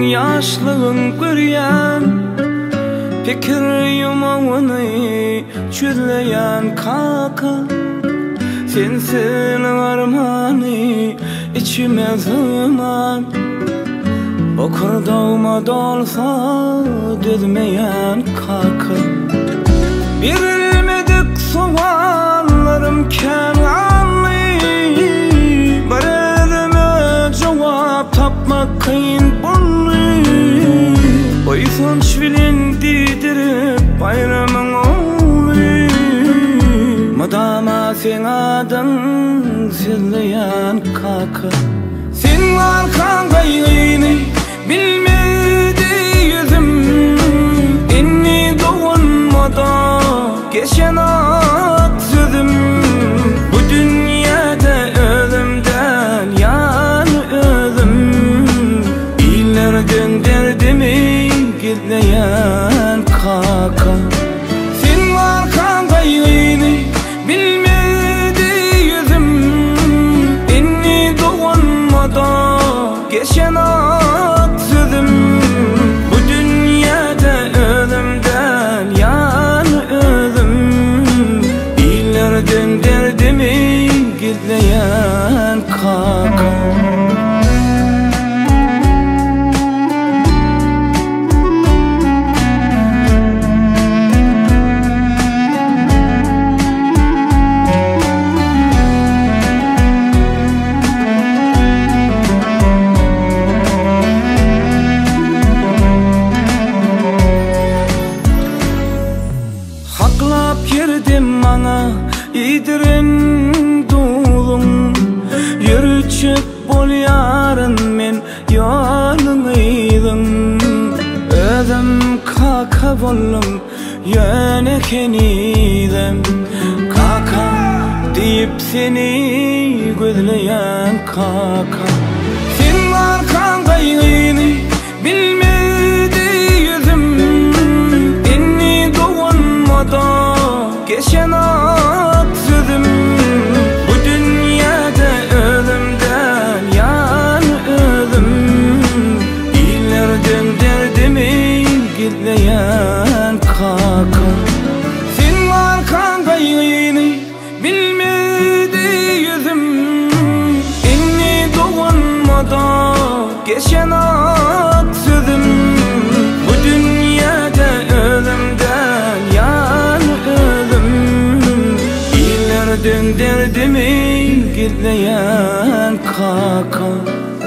yaşlığın görýän, pikir ýumagyny çüzleýän kaka. Sensin armany içime sığman, okur dağıma dolsa düzmeyen kaka. Birilmedik soğanlarım kenanlı, bir elime cevap tapmak kıyın bunu. Oysun şvilin didirip bayramın oğlu, madama sen adın sizleyen kaka. Sen arkan gayrını bilmedi yüzüm, inni doğunmada geçen ak sözüm. Bu dünyada ölümden yan ölüm, ilerden derdimi gizleyen kaka. Sen arkan gayrını bilmedi yüzüm, inni doğunmada geçen ak sözüm. Bu dünyada ölümden yan ölüm, ilerden derdimi gizleyen kaka. Haklap girdim bana idirin dulun, yürüçüp bol yarın men yolunydum. Özüm kaka bollum yöneken idem, kaka deyip seni gözleyen kaka. Sen arkan gayrını bilmedi yüzüm, inni doğunmada geçen ak sözüm. Bu dünyada ölümden yan ölüm, ilerden derdimi gizleyen kaka. Sen arkan gayrını bilmedi yüzüm, inni doğunmada geçen ak sözüm. Bu dünyada ölümden yan ölüm, ilerden derdimi gizleyen kaka.